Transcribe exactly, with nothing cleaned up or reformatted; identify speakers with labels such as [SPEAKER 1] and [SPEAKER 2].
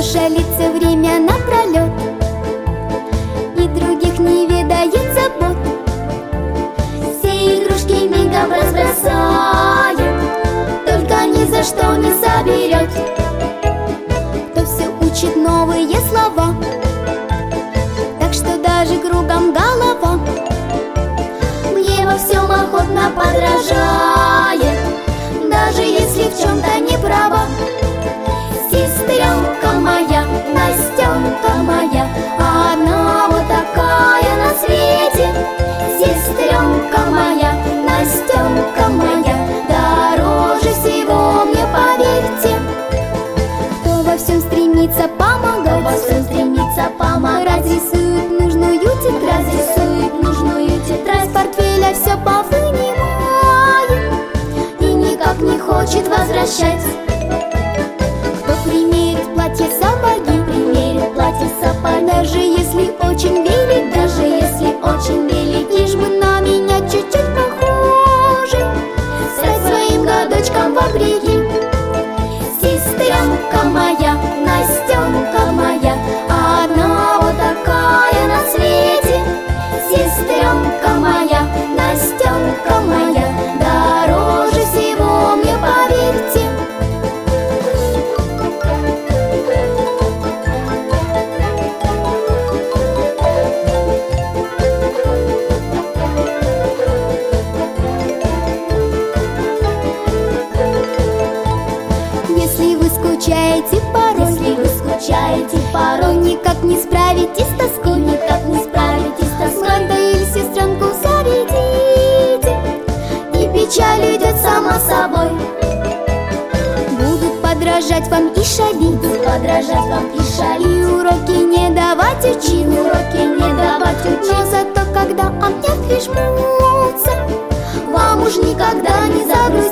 [SPEAKER 1] шалится время напролет, и других не ведает забот. Все игрушки мигом разбросает, только ни за что не соберет. Кто все учит новые слова, так что даже кругом голова. Мне во всем охотно подражает, даже если в чем-то не права. Сестренка моя, Настенка моя, она вот такая на свете. Сестренка моя, Настенка моя, дороже всего мне, поверьте. Кто во всем стремится помогать, во всем стремится помогать, разрисует нужную тетрадь, разрисует нужную тетрадь, с портфеля все повынимает и никак не хочет возвращать. Кто примерит платье сапоги, примерит платье сапоги, даже если очень велик, даже если очень велик, лишь бы на меня чуть-чуть похожий, стать своим годочком вопреки. Сестренка моя, Настенка моя, одна вот такая на свете. Сестренка моя, Настенка моя, дороже всего мне, поверьте. Если вы скучаете порой, если вы скучаете порой, никак не справитесь с тоской, никак не справитесь с тоской, да или сестренку заведите, и печаль уйдет сама собой. Будут подражать вам и шалить, будут подражать вам и шалить, и уроки не давать учить, уроки не давать учить, но зато когда обнять прижмутся, вам уж никогда не загрузить.